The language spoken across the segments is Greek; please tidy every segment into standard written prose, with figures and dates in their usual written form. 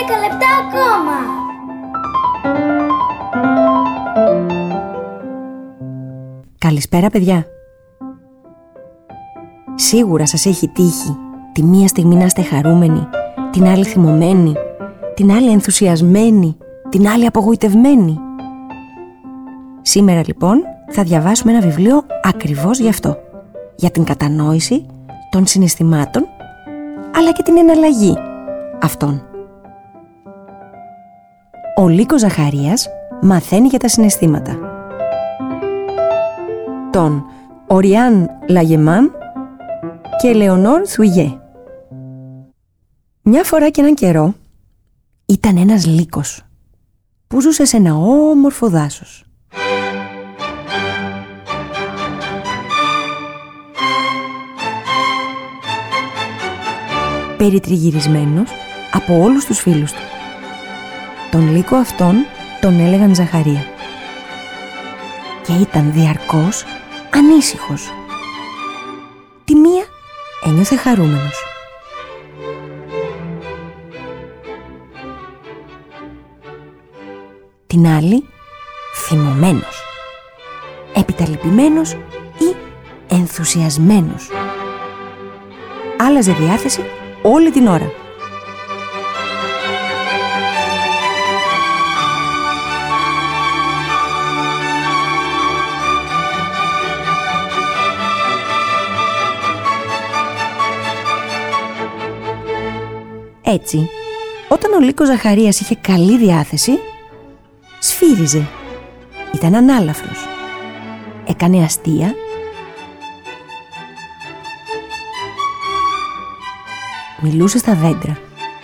10 λεπτά ακόμα. Καλησπέρα, παιδιά. Σίγουρα σας έχει τύχει τη μία στιγμή να είστε χαρούμενοι, την άλλη θυμωμένοι, την άλλη ενθουσιασμένοι, την άλλη απογοητευμένοι. Σήμερα λοιπόν θα διαβάσουμε ένα βιβλίο ακριβώς γι' αυτό. Για την κατανόηση των συναισθημάτων, αλλά και την εναλλαγή αυτών. Ο Λύκος Ζαχαρίας μαθαίνει για τα συναισθήματα. Τον Οριάν Λαγεμάν και Λεωνόρ Θουιγέ. Μια φορά και έναν καιρό ήταν ένας λύκος που ζούσε σε ένα όμορφο δάσος. Περιτριγυρισμένος από όλους τους φίλους του. Τον λύκο αυτόν τον έλεγαν Ζαχαρία και ήταν διαρκώς ανήσυχος. Τη μία ένιωθε χαρούμενος. Την άλλη θυμωμένος, επιταλυπημένος ή ενθουσιασμένος. Άλλαζε διάθεση όλη την ώρα. Έτσι, όταν ο Λύκος Ζαχαρίας είχε καλή διάθεση, σφύριζε, ήταν ανάλαφρος, έκανε αστεία, μιλούσε στα δέντρα.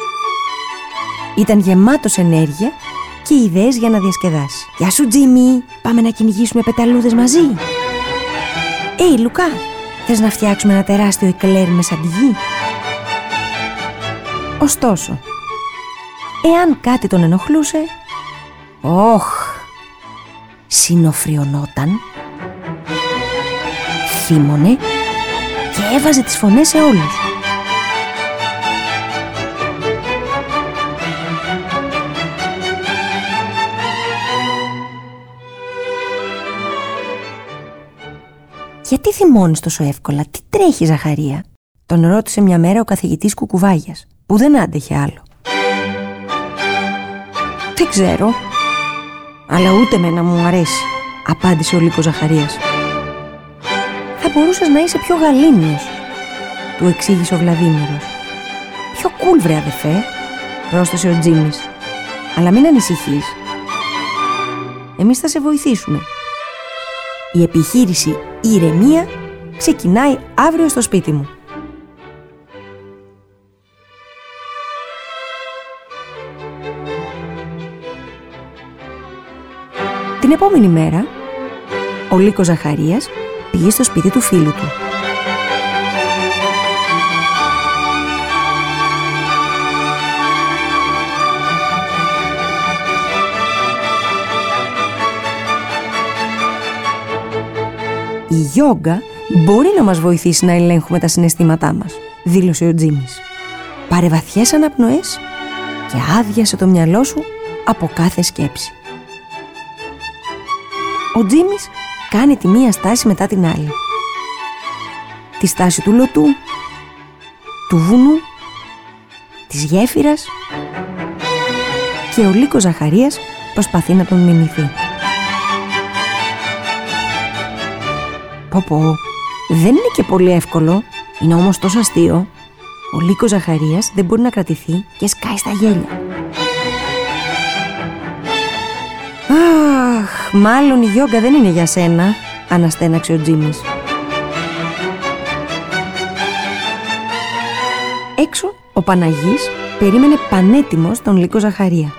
Ήταν γεμάτος ενέργεια και ιδέες για να διασκεδάσει. «Γεια σου, Τζίμι, πάμε να κυνηγήσουμε πεταλούδες μαζί». Λουκά, θες να φτιάξουμε ένα τεράστιο εκλέρ με σαντιγί?» Ωστόσο, εάν κάτι τον ενοχλούσε, συνοφριωνόταν, θύμωνε και έβαζε τις φωνές σε όλους. «Γιατί θυμώνεις τόσο εύκολα, τι τρέχει, Ζαχαρία?» τον ρώτησε μια μέρα ο καθηγητής Κουκουβάγιας, που δεν άντεχε άλλο. «Δεν ξέρω, αλλά ούτε εμένα μου αρέσει», απάντησε ο Λύκος Ζαχαρίας. «Θα μπορούσες να είσαι πιο γαλήνιος», του εξήγησε ο Βλαδίμηρος. «Πιο κουλ, βρε αδερφέ», πρόσθεσε ο Τζίμις. «Αλλά μην ανησυχείς. Εμείς θα σε βοηθήσουμε. Η επιχείρηση Ηρεμία ξεκινάει αύριο στο σπίτι μου». Την επόμενη μέρα, ο Λύκος Ζαχαρίας πήγε στο σπίτι του φίλου του. «Η γιόγκα μπορεί να μας βοηθήσει να ελέγχουμε τα συναισθήματά μας», δήλωσε ο Τζίμις. «Πάρε βαθιές αναπνοές και άδειασε το μυαλό σου από κάθε σκέψη». Ο Τζίμις κάνει τη μία στάση μετά την άλλη. Τη στάση του λωτού, του βουνού, της γέφυρας, και ο Λύκος Ζαχαρίας προσπαθεί να τον μιμηθεί. Πω, δεν είναι και πολύ εύκολο, είναι όμως τόσο αστείο. Ο Λύκος Ζαχαρίας δεν μπορεί να κρατηθεί και σκάει στα γέλια. «Αχ, μάλλον η γιόγκα δεν είναι για σένα», αναστέναξε ο Τζίμις. Έξω ο Παναγής περίμενε πανέτοιμος τον Λύκο Ζαχαρία.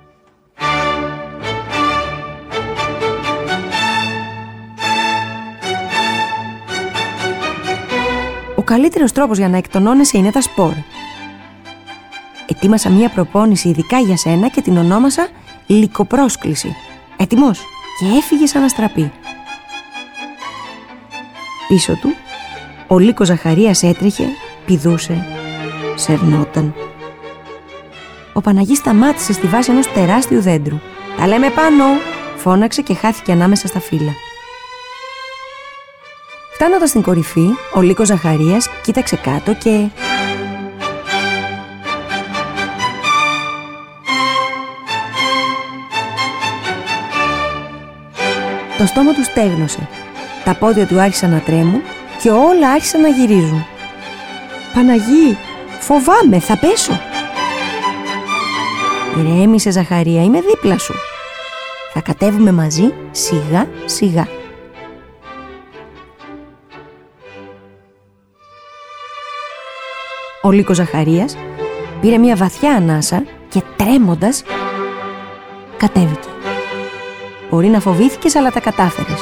Ο καλύτερος τρόπος για να εκτονώνεσαι είναι τα σπορ. Ετοίμασα μία προπόνηση ειδικά για σένα και την ονόμασα Λυκοπρόσκληση. Έτοιμος? Και έφυγε σαν αστραπή. Πίσω του, ο Λύκος Ζαχαρίας έτρεχε, πηδούσε, σερνόταν. ο Παναγής σταμάτησε στη βάση ενός τεράστιου δέντρου. «Τα λέμε πάνω!» φώναξε και χάθηκε ανάμεσα στα φύλλα. Φτάνοντας στην κορυφή, ο Λύκος Ζαχαρίας κοίταξε κάτω και... το στόμα του στέγνωσε, τα πόδια του άρχισαν να τρέμουν και όλα άρχισαν να γυρίζουν. «Παναγί, φοβάμαι, θα πέσω!» «Ηρέμησε, Ζαχαρία, είμαι δίπλα σου. Θα κατέβουμε μαζί σιγά σιγά». Ο Λύκος Ζαχαρίας πήρε μια βαθιά ανάσα και τρέμοντας κατέβηκε. «Μπορεί να φοβήθηκες, αλλά τα κατάφερες.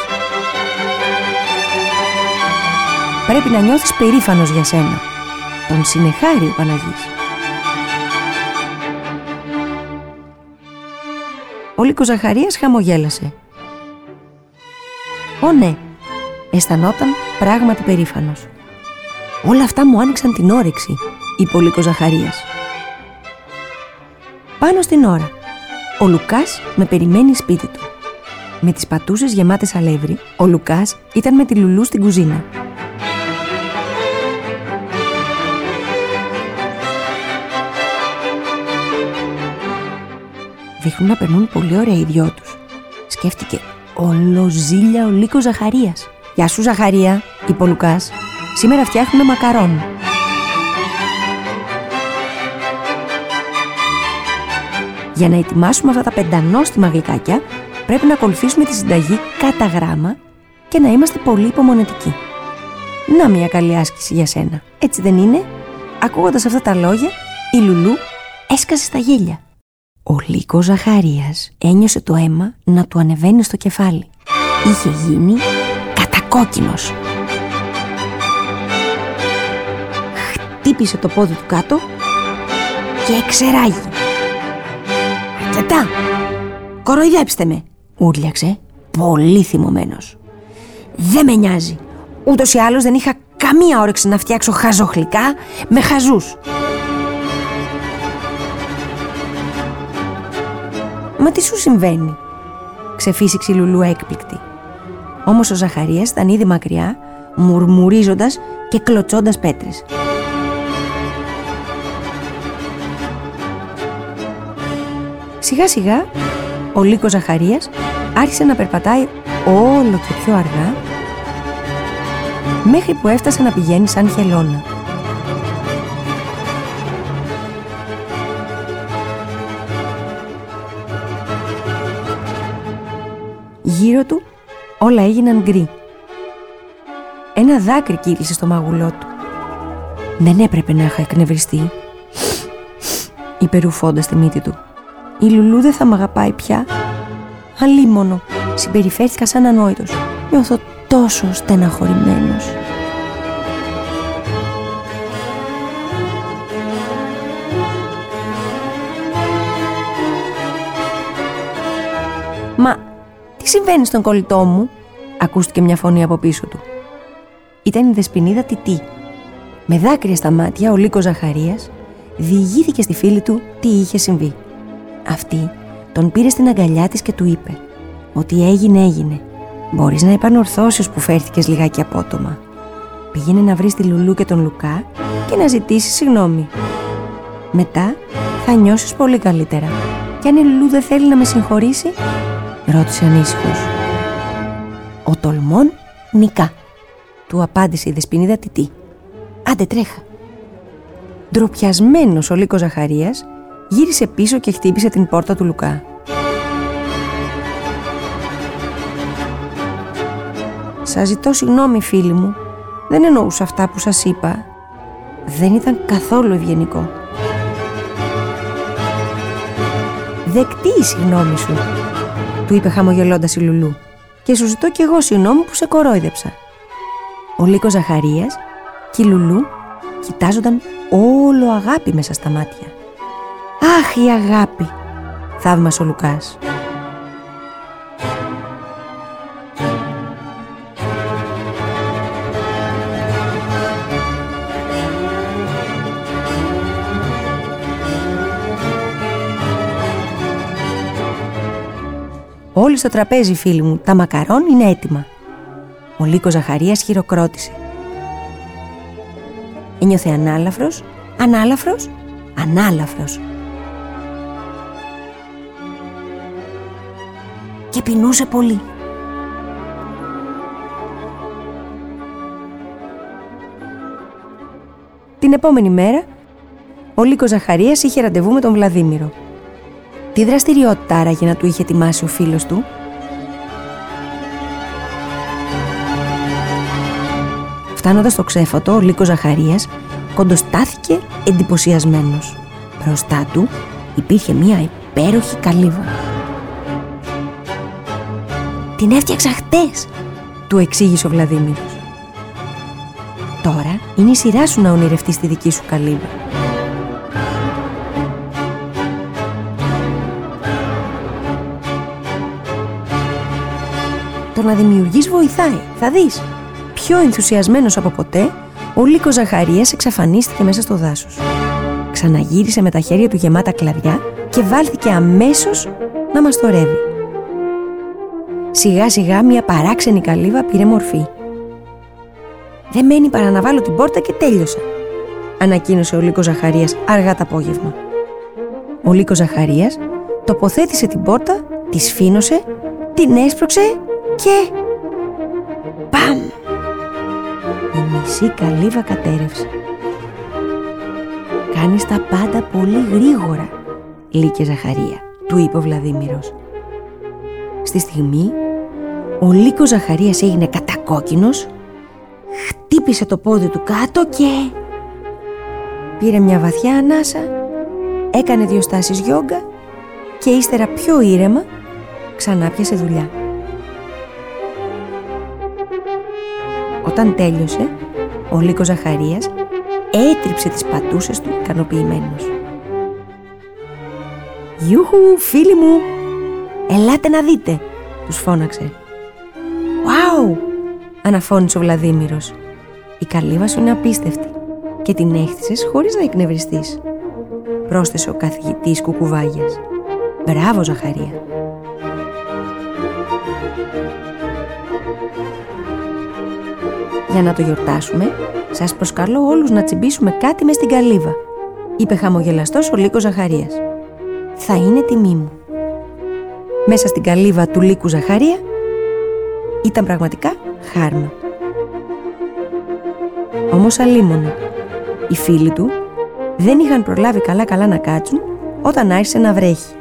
Πρέπει να νιώθεις περήφανος για σένα», τον συνεχάρει ο Παναγής. Ο Λύκος Ζαχαρίας χαμογέλασε. «Ω ναι», αισθανόταν πράγματι περήφανος. «Όλα αυτά μου άνοιξαν την όρεξη», είπε ο Λύκος Ζαχαρίας. Πάνω στην ώρα, ο Λουκάς με περιμένει σπίτι του. Με τις πατούσες γεμάτες αλεύρι, ο Λουκάς ήταν με τη Λουλού στην κουζίνα. Δείχνουν να περνούν πολύ ωραία οι δυο τους, σκέφτηκε ολοζήλια ο Λύκος Ζαχαρίας. «Γεια σου, Ζαχαρία», είπε ο Λουκάς. «Σήμερα φτιάχνουμε μακαρόν». Για να ετοιμάσουμε αυτά τα πεντανόστιμα γλυκάκια, πρέπει να ακολουθήσουμε τη συνταγή κατά γράμμα και να είμαστε πολύ υπομονετικοί. Να μια καλή άσκηση για σένα, έτσι δεν είναι? Ακούγοντας αυτά τα λόγια, η Λουλού έσκασε στα γέλια. Ο Λύκος Ζαχαρίας ένιωσε το αίμα να του ανεβαίνει στο κεφάλι. Είχε γίνει κατακόκκινος. Χτύπησε το πόδι του κάτω και εξεράγει. «Αρκετά! Κοροϊδέψτε με!» ούρλιαξε, πολύ θυμωμένος. «Δεν με νοιάζει! Ούτως ή άλλως δεν είχα καμία όρεξη να φτιάξω χαζοχλικά με χαζούς!» «Μα τι σου συμβαίνει?» ξεφύσηξε η Λουλού έκπληκτη. Όμως ο Ζαχαρίας ήταν ήδη μακριά, μουρμουρίζοντας και κλωτσώντας πέτρες. Σιγά σιγά ο Λύκος Ζαχαρίας άρχισε να περπατάει όλο και πιο αργά, μέχρι που έφτασε να πηγαίνει σαν χελώνα. Γύρω του όλα έγιναν γκρι. Ένα δάκρυ κύλησε στο μάγουλό του. «Δεν έπρεπε να είχα εκνευριστεί», είπε ρουφώντας τη μύτη του. «Η Λουλού δεν θα μ' αγαπάει πια. Αλίμονο, συμπεριφέρθηκα σαν ανόητος. Νιώθω τόσο στεναχωρημένος». «Μα τι συμβαίνει στον κολλητό μου?» ακούστηκε μια φωνή από πίσω του. Ήταν η Δεσποινίδα Τιτή. Με δάκρυα στα μάτια, ο Λύκος Ζαχαρίας διηγήθηκε στη φίλη του τι είχε συμβεί. Αυτή τον πήρε στην αγκαλιά της και του είπε: «Ό,τι έγινε. Μπορείς να επανορθώσεις που φέρθηκες λιγάκι απότομα. Πήγαινε να βρεις τη Λουλού και τον Λουκά και να ζητήσεις συγγνώμη. Μετά θα νιώσεις πολύ καλύτερα. Και αν η Λουλού δεν θέλει να με συγχωρήσει?» ρώτησε ανήσυχος. «Ο τολμών νικά», του απάντησε η Δεσποινίδα Τιτή. «Άντε τρέχα». Ντροπιασμένος ο Λύκος Ζαχαρίας γύρισε πίσω και χτύπησε την πόρτα του Λουκά. «Σας ζητώ συγγνώμη, φίλοι μου. Δεν εννοούσα αυτά που σας είπα. Δεν ήταν καθόλου ευγενικό». «Δεκτή η συγγνώμη σου», του είπε χαμογελώντας η Λουλού. «Και σου ζητώ κι εγώ συγγνώμη που σε κορόιδεψα». Ο Λύκος Ζαχαρίας και η Λουλού κοιτάζονταν όλο αγάπη μέσα στα μάτια. «Αχ, η αγάπη», θαύμασε ο Λουκάς. Όλοι στο τραπέζι, φίλοι μου, τα μακαρόν είναι έτοιμα. Ο Λύκος Ζαχαρίας χειροκρότησε. Ένιωθε ανάλαφρος, ανάλαφρος, ανάλαφρος. Και πεινούσε πολύ. Την επόμενη μέρα, ο Λύκος Ζαχαρίας είχε ραντεβού με τον Βλαδίμηρο. Τι δραστηριότητα άραγε να του είχε ετοιμάσει ο φίλος του? Φτάνοντας στο ξέφωτο, ο Λύκος Ζαχαρίας κοντοστάθηκε εντυπωσιασμένος. Μπροστά του υπήρχε μία υπέροχη καλύβα. «Την έφτιαξα χτες», του εξήγησε ο Βλαδίμηρος. «Τώρα είναι η σειρά σου να ονειρευτείς τη δική σου καλύβα». Το να δημιουργείς βοηθάει, θα δεις. Πιο ενθουσιασμένος από ποτέ, ο Λύκος Ζαχαρίας εξαφανίστηκε μέσα στο δάσος. Ξαναγύρισε με τα χέρια του γεμάτα κλαδιά και βάλθηκε αμέσως να μαστορεύει. Σιγά σιγά μια παράξενη καλύβα πήρε μορφή. «Δεν μένει παρά να βάλω την πόρτα και τέλειωσα», ανακοίνωσε ο Λύκος Ζαχαρίας αργά το απόγευμα. Ο Λύκος Ζαχαρίας τοποθέτησε την πόρτα, τη σφήνωσε, την έσπρωξε και... Παμ! Η μισή καλύβα κατέρευσε. «Κάνεις τα πάντα πολύ γρήγορα, Λύκε Ζαχαρία», του είπε ο Βλαδίμηρος. Στη στιγμή, ο Λύκος Ζαχαρίας έγινε κατακόκκινος, χτύπησε το πόδι του κάτω και... πήρε μια βαθιά ανάσα, έκανε 2 στάσεις γιόγκα και ύστερα πιο ήρεμα ξανά πιασε δουλειά. Όταν τέλειωσε, ο Λύκος Ζαχαρίας έτριψε τις πατούσες του ικανοποιημένος. «Γιούχου, φίλοι μου, ελάτε να δείτε», τους φώναξε. «Ουάου», αναφώνησε ο Βλαδίμηρος. «Η καλύβα σου είναι απίστευτη και την έχτισες χωρίς να εκνευριστείς», πρόσθεσε ο καθηγητής Κουκουβάγιας. «Μπράβο, Ζαχαρία». «Για να το γιορτάσουμε, σας προσκαλώ όλους να τσιμπήσουμε κάτι μες στην καλύβα», είπε χαμογελαστός ο Λύκος Ζαχαρίας. «Θα είναι τιμή μου». Μέσα στην καλύβα του Λύκου Ζαχαρία ήταν πραγματικά χάρμα. Όμως αλίμονα, οι φίλοι του δεν είχαν προλάβει καλά να κάτσουν όταν άρχισε να βρέχει.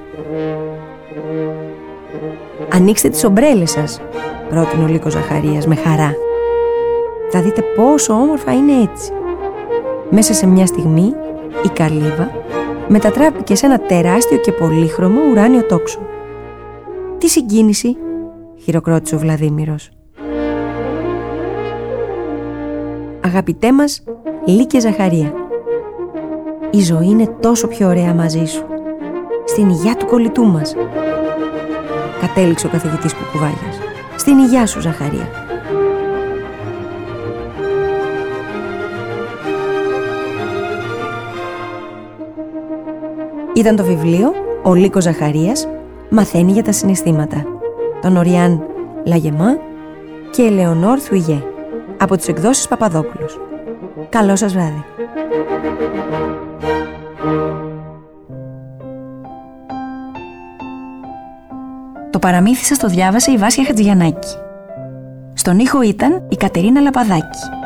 «Ανοίξτε τις ομπρέλες σας», πρότεινε ο Λύκος Ζαχαρίας με χαρά. «Θα δείτε πόσο όμορφα είναι έτσι». Μέσα σε μια στιγμή η καλύβα μετατράπηκε σε ένα τεράστιο και πολύχρωμο ουράνιο τόξο. «Τι συγκίνηση», χειροκρότησε ο Βλαδίμηρος. «Αγαπητέ μας Λύκε Ζαχαρία, η ζωή είναι τόσο πιο ωραία μαζί σου. Στην υγειά του κολλητού μας», κατέληξε ο καθηγητής Κουκουβάγιας. «Στην υγειά σου, Ζαχαρία». Ήταν το βιβλίο «Ο Λύκος Ζαχαρίας μαθαίνει για τα συναισθήματα», των Οριάν Λαγεμά και Ελεονόρ Θουιγέ, από τις εκδόσεις Παπαδόπουλος. Καλό σας βράδυ. Το παραμύθι σας το διάβασε η Βάσια Χατζηγιαννάκη. Στον ήχο ήταν η Κατερίνα Λαπαδάκη.